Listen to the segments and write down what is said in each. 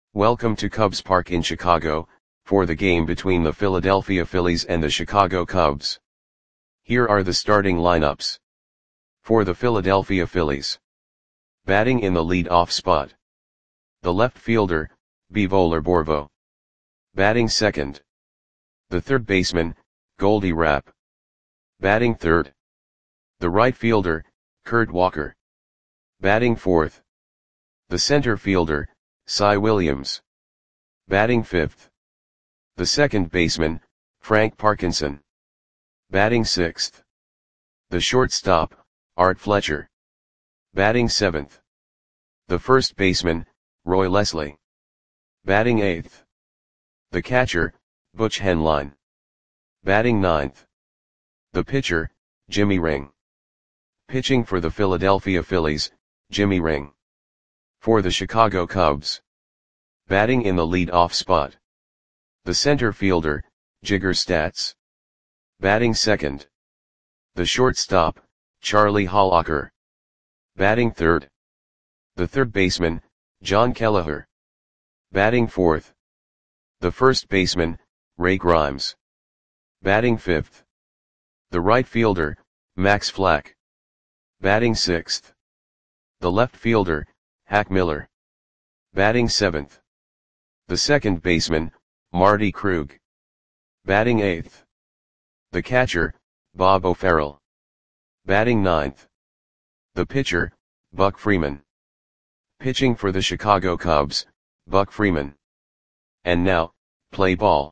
Welcome to Cubs Park in Chicago, for the game between the Philadelphia Phillies and the Chicago Cubs. Here are the starting lineups. For the Philadelphia Phillies. Batting in the lead-off spot. The left fielder, Bivol Borvo. Batting second. The third baseman, Goldie Rapp. Batting third. The right fielder, Kurt Walker. Batting fourth. The center fielder, Cy Williams. Batting fifth. The second baseman, Frank Parkinson. Batting sixth. The shortstop, Art Fletcher. Batting seventh. The first baseman, Roy Leslie. Batting eighth. The catcher, Butch Henline. Batting ninth. The pitcher, Jimmy Ring. Pitching for the Philadelphia Phillies, Jimmy Ring. For the Chicago Cubs. Batting in the lead-off spot. The center fielder, Jigger Statz. Batting second. The shortstop, Charlie Hollacker. Batting third. The third baseman, John Kelleher. Batting fourth. The first baseman, Ray Grimes. Batting fifth. The right fielder, Max Flack. Batting sixth. The left fielder, Hack Miller. Batting seventh. The second baseman, Marty Krug. Batting eighth. The catcher, Bob O'Farrell. Batting ninth. The pitcher, Buck Freeman. Pitching for the Chicago Cubs, Buck Freeman. And now, play ball.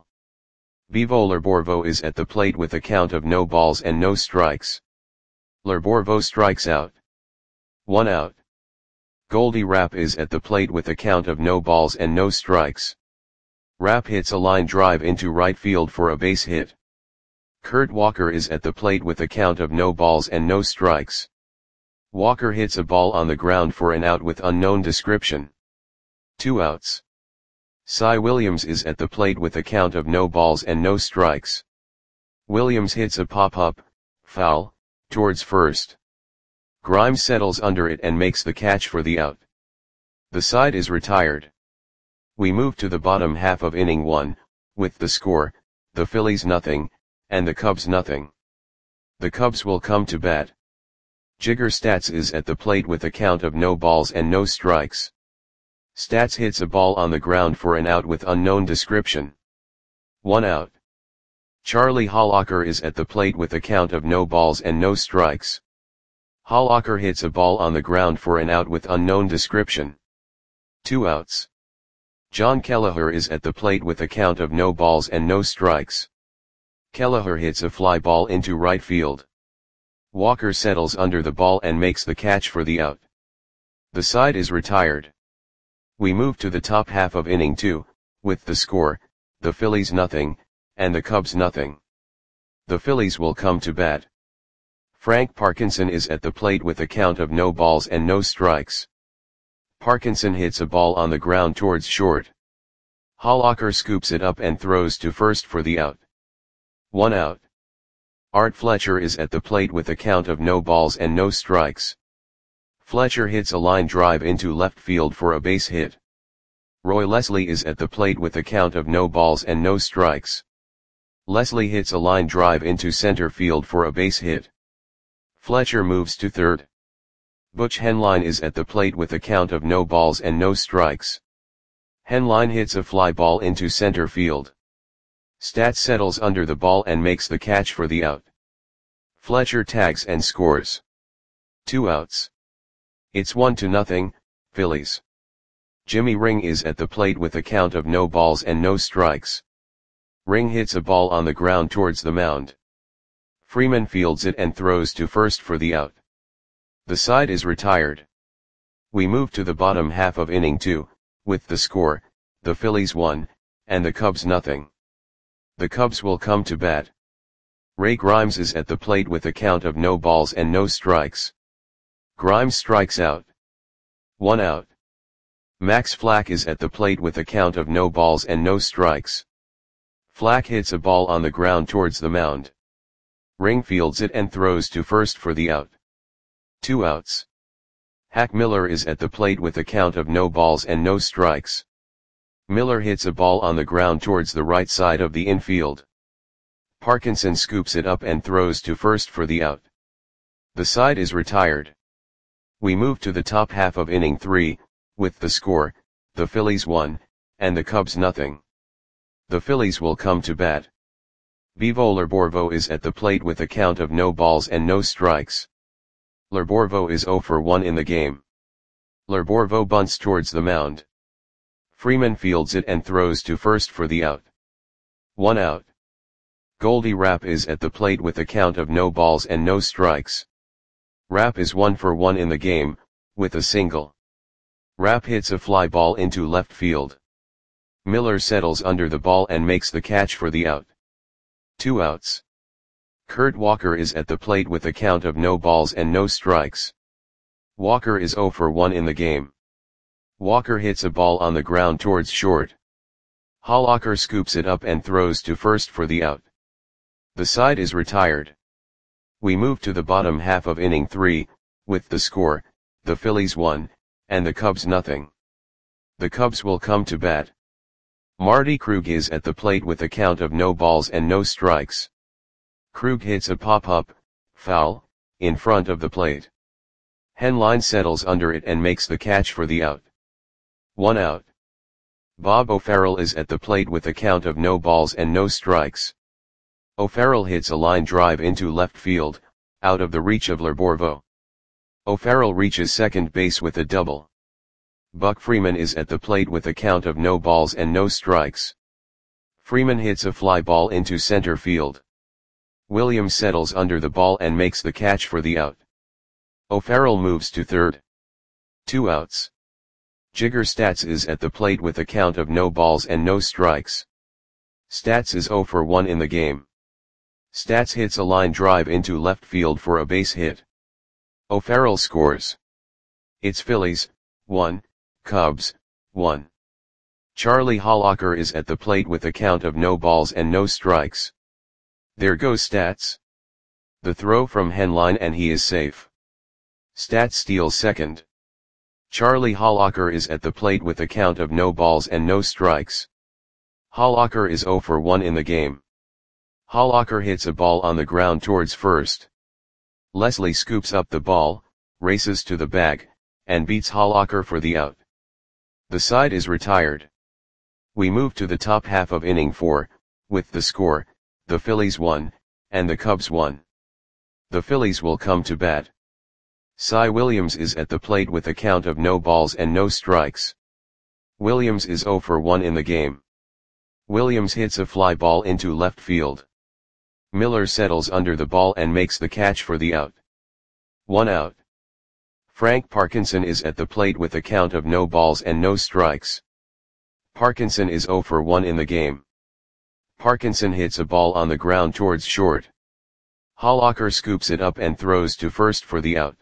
Bivol Borvo is at the plate with a count of no balls and no strikes. Borvo strikes out. 1 out. Goldie Rapp is at the plate with a count of no balls and no strikes. Rapp hits a line drive into right field for a base hit. Kurt Walker is at the plate with a count of no balls and no strikes. Walker hits a ball on the ground for an out with unknown description. 2 outs. Cy Williams is at the plate with a count of no balls and no strikes. Williams hits a pop-up, foul, towards first. Grimes settles under it and makes the catch for the out. The side is retired. We move to the bottom half of inning 1, with the score, the Phillies nothing, and the Cubs nothing. The Cubs will come to bat. Jigger Statz is at the plate with a count of no balls and no strikes. Statz hits a ball on the ground for an out with unknown description. 1 out. Charlie Hollacker is at the plate with a count of no balls and no strikes. Hollacker hits a ball on the ground for an out with unknown description. 2 outs. John Kelleher is at the plate with a count of no balls and no strikes. Kelleher hits a fly ball into right field. Walker settles under the ball and makes the catch for the out. The side is retired. We move to the top half of inning 2, with the score, the Phillies nothing, and the Cubs nothing. The Phillies will come to bat. Frank Parkinson is at the plate with a count of no balls and no strikes. Parkinson hits a ball on the ground towards short. Hollacker scoops it up and throws to first for the out. 1 out. Art Fletcher is at the plate with a count of no balls and no strikes. Fletcher hits a line drive into left field for a base hit. Roy Leslie is at the plate with a count of no balls and no strikes. Leslie hits a line drive into center field for a base hit. Fletcher moves to third. Butch Henline is at the plate with a count of no balls and no strikes. Henline hits a fly ball into center field. Statz settles under the ball and makes the catch for the out. Fletcher tags and scores. 2 outs. It's 1-0, Phillies. Jimmy Ring is at the plate with a count of no balls and no strikes. Ring hits a ball on the ground towards the mound. Freeman fields it and throws to first for the out. The side is retired. We move to the bottom half of inning 2, with the score, the Phillies 1, and the Cubs nothing. The Cubs will come to bat. Ray Grimes is at the plate with a count of no balls and no strikes. Grimes strikes out. 1 out. Max Flack is at the plate with a count of no balls and no strikes. Flack hits a ball on the ground towards the mound. Ring fields it and throws to first for the out. 2 outs. Hack Miller is at the plate with a count of no balls and no strikes. Miller hits a ball on the ground towards the right side of the infield. Parkinson scoops it up and throws to first for the out. The side is retired. We move to the top half of inning 3, with the score, the Phillies 1, and the Cubs nothing. The Phillies will come to bat. Bivo Lorborvo is at the plate with a count of no balls and no strikes. Lorborvo is 0 for 1 in the game. Lorborvo bunts towards the mound. Freeman fields it and throws to first for the out. 1 out. Goldie Rapp is at the plate with a count of no balls and no strikes. Rapp is 1 for 1 in the game, with a single. Rapp hits a fly ball into left field. Miller settles under the ball and makes the catch for the out. 2 outs. Kurt Walker is at the plate with a count of no balls and no strikes. Walker is 0 for 1 in the game. Walker hits a ball on the ground towards short. Hollacker scoops it up and throws to first for the out. The side is retired. We move to the bottom half of inning 3, with the score, the Phillies 1, and the Cubs nothing. The Cubs will come to bat. Marty Krug is at the plate with a count of no balls and no strikes. Krug hits a pop-up, foul, in front of the plate. Henline settles under it and makes the catch for the out. 1 out. Bob O'Farrell is at the plate with a count of no balls and no strikes. O'Farrell hits a line drive into left field, out of the reach of Lorborvo. O'Farrell reaches second base with a double. Buck Freeman is at the plate with a count of no balls and no strikes. Freeman hits a fly ball into center field. Williams settles under the ball and makes the catch for the out. O'Farrell moves to third. 2 outs. Jigger Stats is at the plate with a count of no balls and no strikes. Stats is 0 for 1 in the game. Stats hits a line drive into left field for a base hit. O'Farrell scores. It's Phillies, 1, Cubs, 1. Charlie Hollacker is at the plate with a count of no balls and no strikes. There goes Stats. The throw from Henline and he is safe. Stats steals second. Charlie Hollacker is at the plate with a count of no balls and no strikes. Hollacker is 0 for 1 in the game. Hollacker hits a ball on the ground towards first. Leslie scoops up the ball, races to the bag, and beats Hollacker for the out. The side is retired. We move to the top half of inning 4, with the score, the Phillies 1, and the Cubs 1. The Phillies will come to bat. Cy Williams is at the plate with a count of no balls and no strikes. Williams is 0 for 1 in the game. Williams hits a fly ball into left field. Miller settles under the ball and makes the catch for the out. 1 out. Frank Parkinson is at the plate with a count of no balls and no strikes. Parkinson is 0 for 1 in the game. Parkinson hits a ball on the ground towards short. Hollacker scoops it up and throws to first for the out.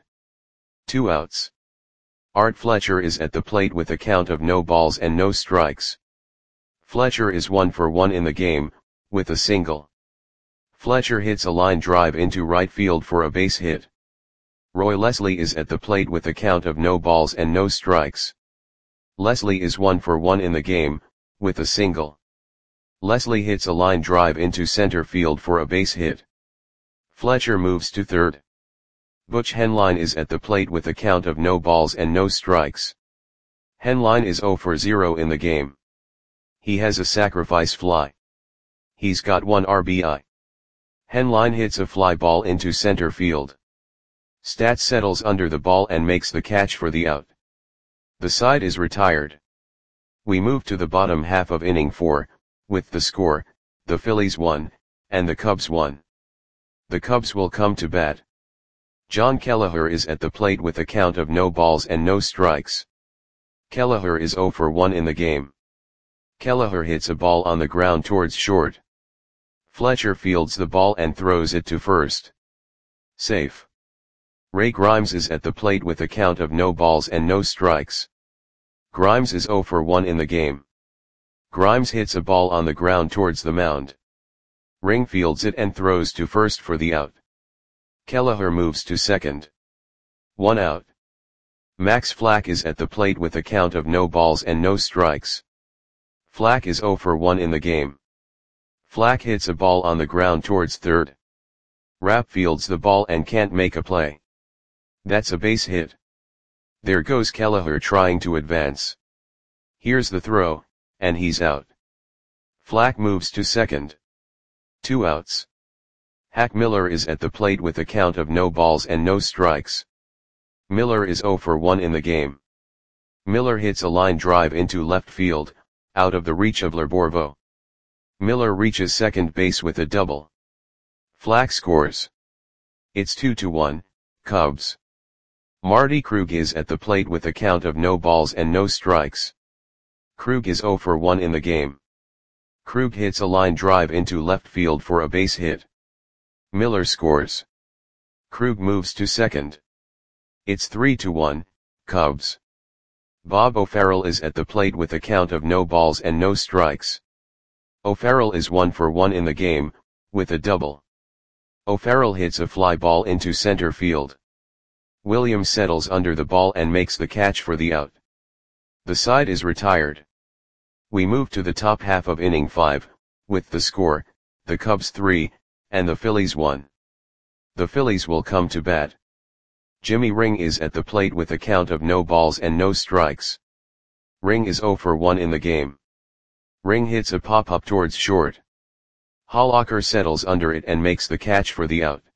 2 outs. Art Fletcher is at the plate with a count of no balls and no strikes. Fletcher is 1 for 1 in the game, with a single. Fletcher hits a line drive into right field for a base hit. Roy Leslie is at the plate with a count of no balls and no strikes. Leslie is 1 for 1 in the game, with a single. Leslie hits a line drive into center field for a base hit. Fletcher moves to third. Butch Henline is at the plate with a count of no balls and no strikes. Henline is 0 for 0 in the game. He has a sacrifice fly. He's got 1 RBI. Henline hits a fly ball into center field. Stats settles under the ball and makes the catch for the out. The side is retired. We move to the bottom half of inning 4, with the score, the Phillies 1, and the Cubs 1. The Cubs will come to bat. John Kelleher is at the plate with a count of no balls and no strikes. Kelleher is 0 for 1 in the game. Kelleher hits a ball on the ground towards short. Fletcher fields the ball and throws it to first. Safe. Ray Grimes is at the plate with a count of no balls and no strikes. Grimes is 0 for 1 in the game. Grimes hits a ball on the ground towards the mound. Ring fields it and throws to first for the out. Kelleher moves to second. 1 out. Max Flack is at the plate with a count of no balls and no strikes. Flack is 0 for 1 in the game. Flack hits a ball on the ground towards third. Rapp fields the ball and can't make a play. That's a base hit. There goes Kelleher trying to advance. Here's the throw, and he's out. Flack moves to second. 2 outs. Hack Miller is at the plate with a count of no balls and no strikes. Miller is 0 for 1 in the game. Miller hits a line drive into left field, out of the reach of Lorborvo. Miller reaches second base with a double. Flack scores. It's 2-1, Cubs. Marty Krug is at the plate with a count of no balls and no strikes. Krug is 0 for 1 in the game. Krug hits a line drive into left field for a base hit. Miller scores. Krug moves to second. It's 3-1, Cubs. Bob O'Farrell is at the plate with a count of no balls and no strikes. O'Farrell is 1 for 1 in the game, with a double. O'Farrell hits a fly ball into center field. Williams settles under the ball and makes the catch for the out. The side is retired. We move to the top half of inning 5, with the score, the Cubs 3, and the Phillies 1. The Phillies will come to bat. Jimmy Ring is at the plate with a count of no balls and no strikes. Ring is 0 for 1 in the game. Ring hits a pop-up towards short. Hollacker settles under it and makes the catch for the out.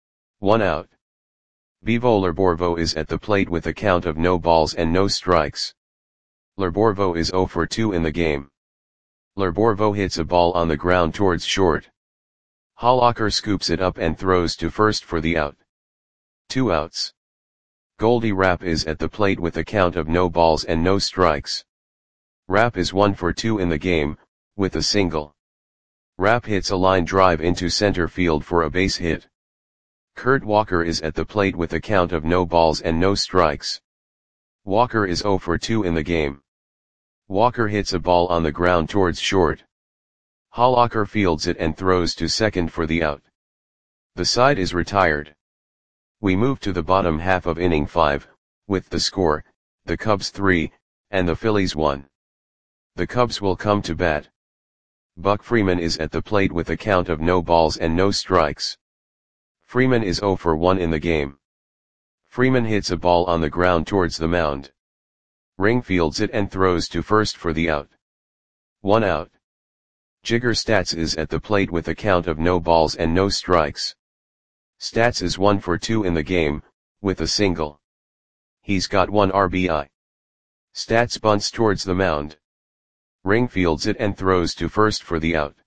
1 out. Bivo Lorborvo is at the plate with a count of no balls and no strikes. Lorborvo is 0 for 2 in the game. Lorborvo hits a ball on the ground towards short. Hollacker scoops it up and throws to first for the out. 2 outs. Goldie Rapp is at the plate with a count of no balls and no strikes. Rapp is 1 for 2 in the game, with a single. Rapp hits a line drive into center field for a base hit. Kurt Walker is at the plate with a count of no balls and no strikes. Walker is 0 for 2 in the game. Walker hits a ball on the ground towards short. Hollacker fields it and throws to second for the out. The side is retired. We move to the bottom half of inning 5, with the score, the Cubs 3, and the Phillies 1. The Cubs will come to bat. Buck Freeman is at the plate with a count of no balls and no strikes. Freeman is 0 for 1 in the game. Freeman hits a ball on the ground towards the mound. Ring fields it and throws to first for the out. 1 out. Jigger Statz is at the plate with a count of no balls and no strikes. Statz is 1 for 2 in the game, with a single. He's got 1 RBI. Statz bunts towards the mound. Ring fields it and throws to first for the out.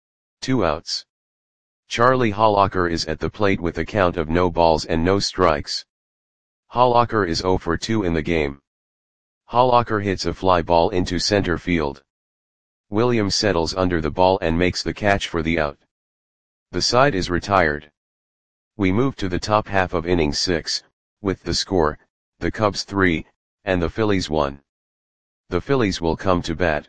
2 outs. Charlie Hollacker is at the plate with a count of no balls and no strikes. Hollacker is 0 for 2 in the game. Hollacker hits a fly ball into center field. Williams settles under the ball and makes the catch for the out. The side is retired. We move to the top half of inning 6, with the score, the Cubs 3, and the Phillies 1. The Phillies will come to bat.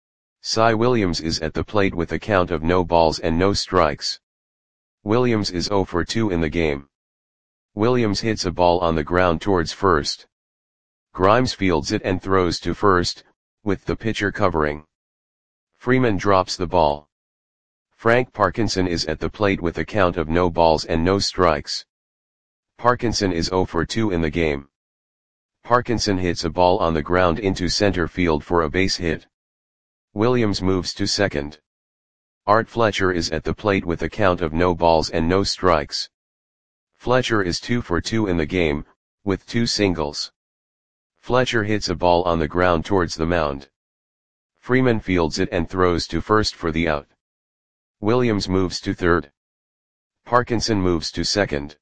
Cy Williams is at the plate with a count of no balls and no strikes. Williams is 0 for 2 in the game. Williams hits a ball on the ground towards first. Grimes fields it and throws to first, with the pitcher covering. Freeman drops the ball. Frank Parkinson is at the plate with a count of no balls and no strikes. Parkinson is 0 for 2 in the game. Parkinson hits a ball on the ground into center field for a base hit. Williams moves to second. Art Fletcher is at the plate with a count of no balls and no strikes. Fletcher is 2 for 2 in the game, with 2 singles. Fletcher hits a ball on the ground towards the mound. Freeman fields it and throws to first for the out. Williams moves to third. Parkinson moves to second.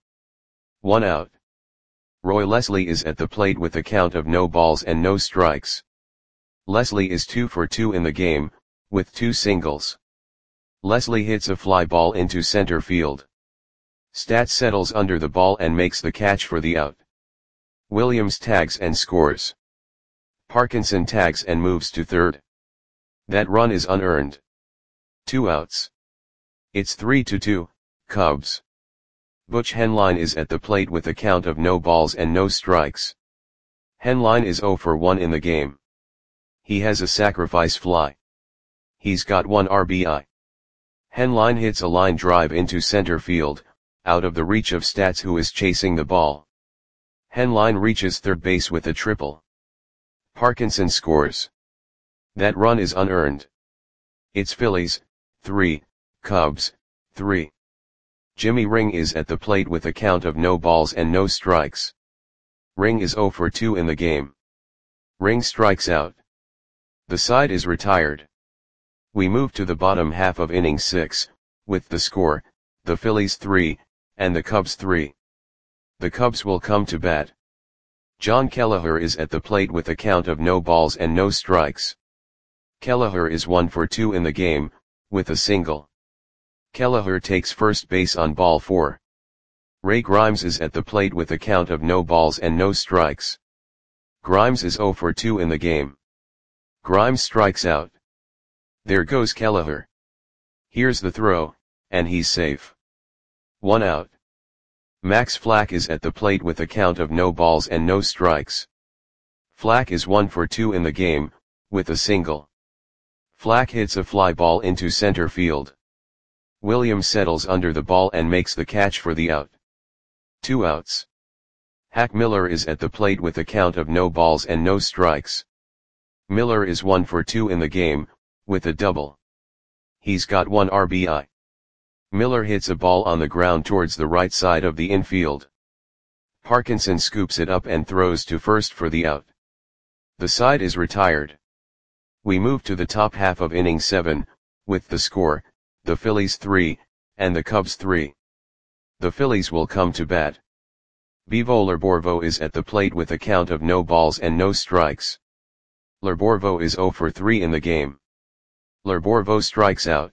1 out. Roy Leslie is at the plate with a count of no balls and no strikes. Leslie is 2 for 2 in the game, with 2 singles. Leslie hits a fly ball into center field. Statz settles under the ball and makes the catch for the out. Williams tags and scores. Parkinson tags and moves to third. That run is unearned. 2 outs. It's 3-2, Cubs. Butch Henline is at the plate with a count of no balls and no strikes. Henline is 0 for 1 in the game. He has a sacrifice fly. He's got 1 RBI. Henline hits a line drive into center field, out of the reach of Stats, who is chasing the ball. Henline reaches third base with a triple. Parkinson scores. That run is unearned. It's Phillies, 3, Cubs, 3. Jimmy Ring is at the plate with a count of no balls and no strikes. Ring is 0 for 2 in the game. Ring strikes out. The side is retired. We move to the bottom half of inning 6, with the score, the Phillies 3, and the Cubs 3. The Cubs will come to bat. John Kelleher is at the plate with a count of no balls and no strikes. Kelleher is 1 for 2 in the game, with a single. Kelleher takes first base on ball 4. Ray Grimes is at the plate with a count of no balls and no strikes. Grimes is 0 for 2 in the game. Grimes strikes out. There goes Kelleher. Here's the throw, and he's safe. 1 out. Max Flack is at the plate with a count of no balls and no strikes. Flack is 1 for 2 in the game, with a single. Flack hits a fly ball into center field. Williams settles under the ball and makes the catch for the out. 2 outs. Hack Miller is at the plate with a count of no balls and no strikes. Miller is 1 for 2 in the game, with a double. He's got 1 RBI. Miller hits a ball on the ground towards the right side of the infield. Parkinson scoops it up and throws to first for the out. The side is retired. We move to the top half of inning 7, with the score, the Phillies 3, and the Cubs 3. The Phillies will come to bat. Bivo Lerborvo is at the plate with a count of no balls and no strikes. Lerborvo is 0 for 3 in the game. Lerborvo strikes out.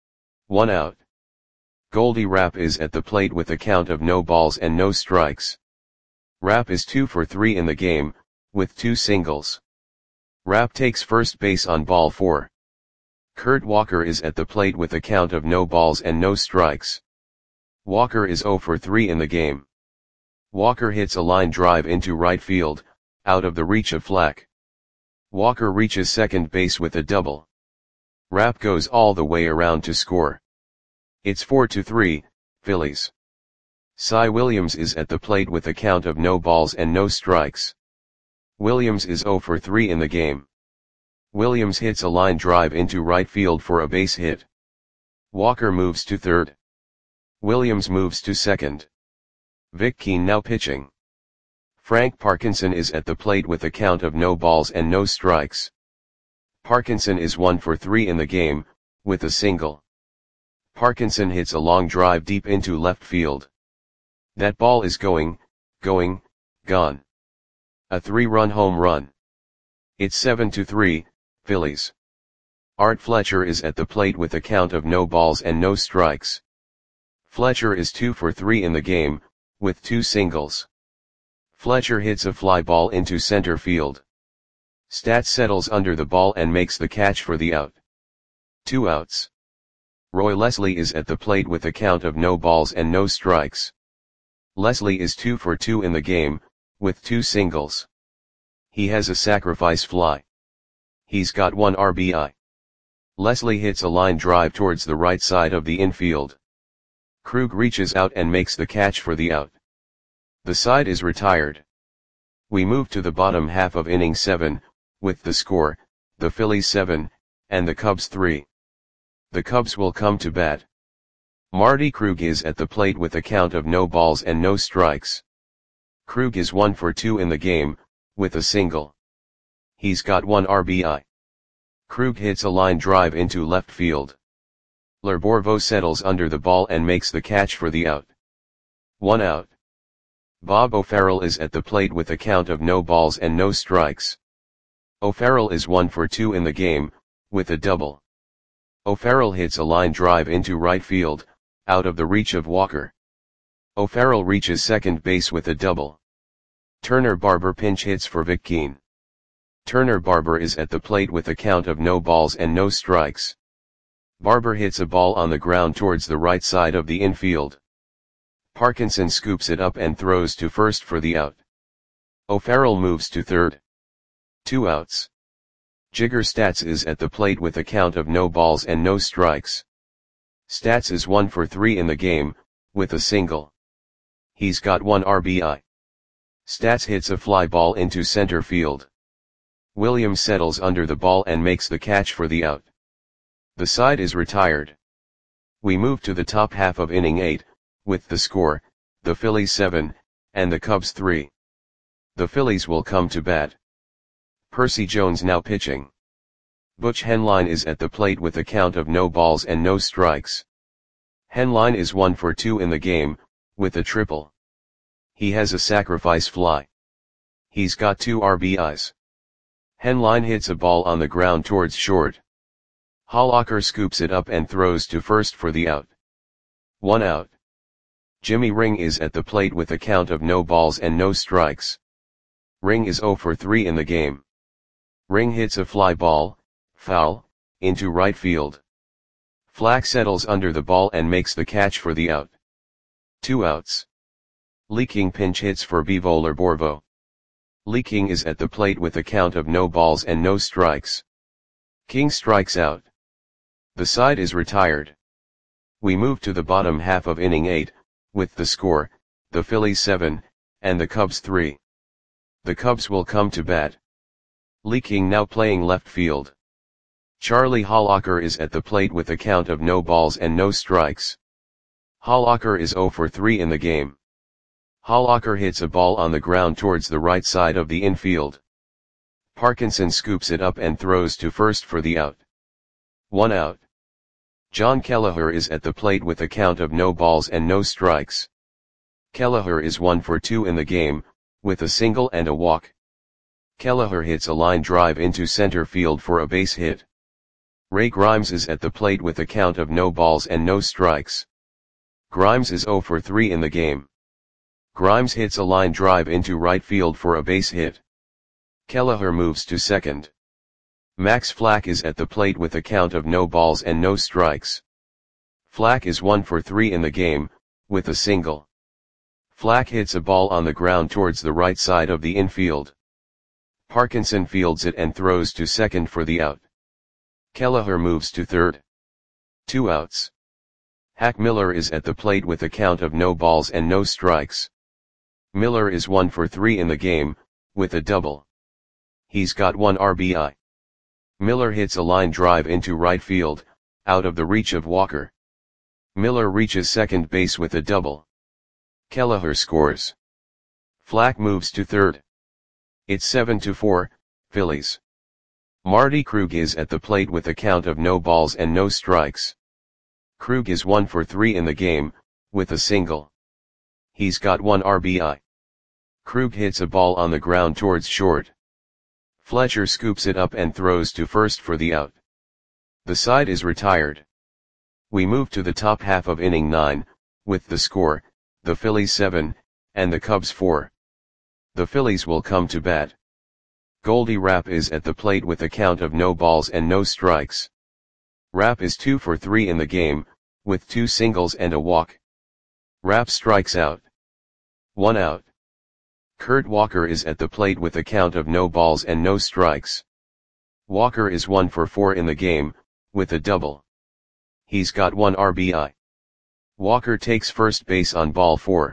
1 out. Goldie Rapp is at the plate with a count of no balls and no strikes. Rapp is 2 for 3 in the game, with 2 singles. Rapp takes first base on ball 4. Kurt Walker is at the plate with a count of no balls and no strikes. Walker is 0 for 3 in the game. Walker hits a line drive into right field, out of the reach of Flack. Walker reaches second base with a double. Rapp goes all the way around to score. It's 4-3, Phillies. Cy Williams is at the plate with a count of no balls and no strikes. Williams is 0 for 3 in the game. Williams hits a line drive into right field for a base hit. Walker moves to third. Williams moves to second. Vic Keane now pitching. Frank Parkinson is at the plate with a count of no balls and no strikes. Parkinson is 1 for 3 in the game, with a single. Parkinson hits a long drive deep into left field. That ball is gone. A 3-run home run. It's 7-3, Phillies. Art Fletcher is at the plate with a count of no balls and no strikes. Fletcher is 2 for 3 in the game, with 2 singles. Fletcher hits a fly ball into center field. Stats settles under the ball and makes the catch for the out. 2 outs. Roy Leslie is at the plate with a count of no balls and no strikes. Leslie is 2 for 2 in the game, with 2 singles. He has a sacrifice fly. He's got 1 RBI. Leslie hits a line drive towards the right side of the infield. Krug reaches out and makes the catch for the out. The side is retired. We move to the bottom half of inning 7, with the score, the Phillies 7, and the Cubs 3. The Cubs will come to bat. Marty Krug is at the plate with a count of no balls and no strikes. Krug is 1 for 2 in the game, with a single. He's got 1 RBI. Krug hits a line drive into left field. Lerborvo settles under the ball and makes the catch for the out. 1 out. Bob O'Farrell is at the plate with a count of no balls and no strikes. O'Farrell is 1 for 2 in the game, with a double. O'Farrell hits a line drive into right field, out of the reach of Walker. O'Farrell reaches second base with a double. Turner Barber pinch hits for Vic Keane. Turner Barber is at the plate with a count of no balls and no strikes. Barber hits a ball on the ground towards the right side of the infield. Parkinson scoops it up and throws to first for the out. O'Farrell moves to third. 2 outs. Jigger Stats is at the plate with a count of no balls and no strikes. Stats is 1 for 3 in the game, with a single. He's got 1 RBI. Stats hits a fly ball into center field. Williams settles under the ball and makes the catch for the out. The side is retired. We move to the top half of inning 8, with the score, the Phillies 7, and the Cubs 3. The Phillies will come to bat. Percy Jones now pitching. Butch Henline is at the plate with a count of no balls and no strikes. Henline is 1 for 2 in the game, with a triple. He has a sacrifice fly. He's got 2 RBIs. Henline hits a ball on the ground towards short. Hollacker scoops it up and throws to first for the out. 1 out. Jimmy Ring is at the plate with a count of no balls and no strikes. Ring is 0 for 3 in the game. Ring hits a fly ball, foul, into right field. Flack settles under the ball and makes the catch for the out. 2 outs. Leaking pinch hits for Bivolar Borvo. Leaking is at the plate with a count of no balls and no strikes. King strikes out. The side is retired. We move to the bottom half of inning 8, with the score, the Phillies 7, and the Cubs 3. The Cubs will come to bat. Leaking now playing left field. Charlie Hollacker is at the plate with a count of no balls and no strikes. Hollacker is 0 for 3 in the game. Hollacker hits a ball on the ground towards the right side of the infield. Parkinson scoops it up and throws to first for the out. 1 out. John Kelleher is at the plate with a count of no balls and no strikes. Kelleher is 1 for 2 in the game, with a single and a walk. Kelleher hits a line drive into center field for a base hit. Ray Grimes is at the plate with a count of no balls and no strikes. Grimes is 0 for 3 in the game. Grimes hits a line drive into right field for a base hit. Kelleher moves to second. Max Flack is at the plate with a count of no balls and no strikes. Flack is 1 for 3 in the game, with a single. Flack hits a ball on the ground towards the right side of the infield. Parkinson fields it and throws to second for the out. Kelleher moves to third. 2 outs. Hack Miller is at the plate with a count of no balls and no strikes. Miller is 1 for 3 in the game, with a double. He's got 1 RBI. Miller hits a line drive into right field, out of the reach of Walker. Miller reaches second base with a double. Kelleher scores. Flack moves to third. It's 7-4, Phillies. Marty Krug is at the plate with a count of no balls and no strikes. Krug is 1 for 3 in the game, with a single. He's got 1 RBI. Krug hits a ball on the ground towards short. Fletcher scoops it up and throws to first for the out. The side is retired. We move to the top half of inning 9, with the score, the Phillies 7, and the Cubs 4. The Phillies will come to bat. Goldie Rapp is at the plate with a count of no balls and no strikes. Rapp is 2 for 3 in the game, with 2 singles and a walk. Rapp strikes out. 1 out. Kurt Walker is at the plate with a count of no balls and no strikes. Walker is 1 for 4 in the game, with a double. He's got 1 RBI. Walker takes first base on ball 4.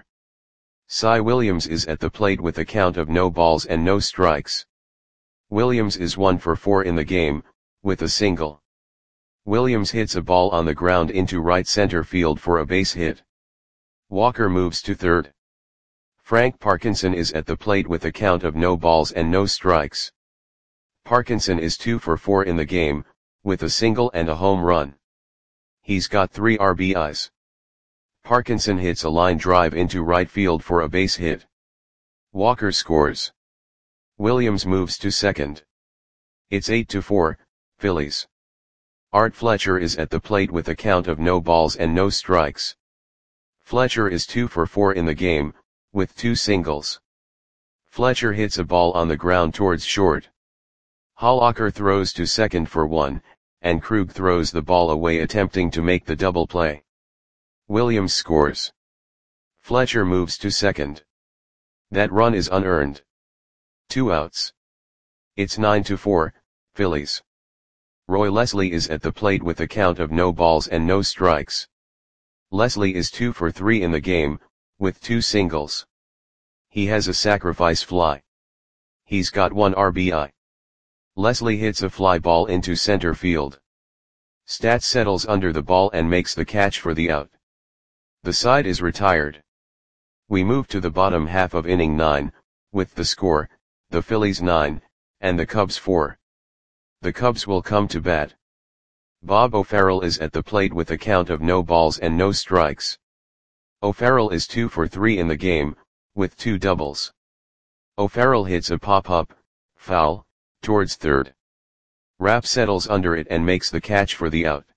Cy Williams is at the plate with a count of no balls and no strikes. Williams is 1 for 4 in the game, with a single. Williams hits a ball on the ground into right center field for a base hit. Walker moves to third. Frank Parkinson is at the plate with a count of no balls and no strikes. Parkinson is 2 for 4 in the game, with a single and a home run. He's got 3 RBIs. Parkinson hits a line drive into right field for a base hit. Walker scores. Williams moves to second. It's 8-4, Phillies. Art Fletcher is at the plate with a count of no balls and no strikes. Fletcher is 2 for 4 in the game, with 2 singles. Fletcher hits a ball on the ground towards short. Hollacker throws to second for 1, and Krug throws the ball away attempting to make the double play. Williams scores. Fletcher moves to second. That run is unearned. 2 outs. It's 9-4, Phillies. Roy Leslie is at the plate with a count of no balls and no strikes. Leslie is 2 for 3 in the game, with 2 singles. He has a sacrifice fly. He's got 1 RBI. Leslie hits a fly ball into center field. Stats settles under the ball and makes the catch for the out. The side is retired. We move to the bottom half of inning 9, with the score, the Phillies 9, and the Cubs 4. The Cubs will come to bat. Bob O'Farrell is at the plate with a count of no balls and no strikes. O'Farrell is 2 for 3 in the game, with 2 doubles. O'Farrell hits a pop-up, foul, towards third. Rapp settles under it and makes the catch for the out.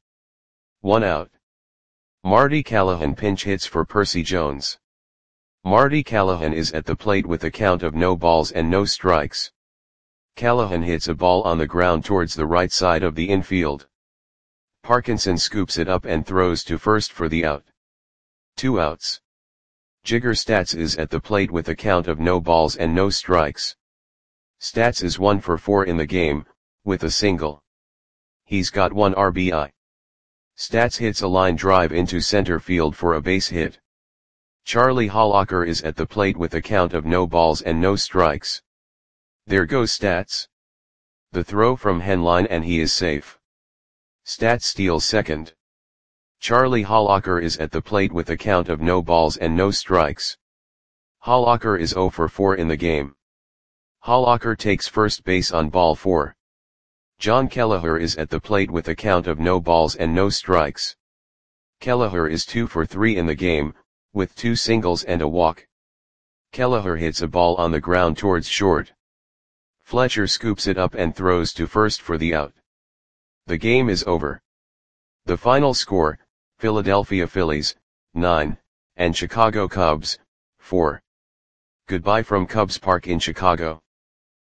1 out. Marty Callahan pinch hits for Percy Jones. Marty Callahan is at the plate with a count of no balls and no strikes. Callahan hits a ball on the ground towards the right side of the infield. Parkinson scoops it up and throws to first for the out. 2 outs. Jigger Stats is at the plate with a count of no balls and no strikes. Stats is 1 for 4 in the game, with a single. He's got 1 RBI. Stats hits a line drive into center field for a base hit. Charlie Hollacker is at the plate with a count of no balls and no strikes. There goes Stats. The throw from Henline and he is safe. Stats steals second. Charlie Hollacker is at the plate with a count of no balls and no strikes. Hollacker is 0 for 4 in the game. Hollacker takes first base on ball 4. John Kelleher is at the plate with a count of no balls and no strikes. Kelleher is 2 for 3 in the game, with 2 singles and a walk. Kelleher hits a ball on the ground towards short. Fletcher scoops it up and throws to first for the out. The game is over. The final score, Philadelphia Phillies, 9, and Chicago Cubs, 4. Goodbye from Cubs Park in Chicago.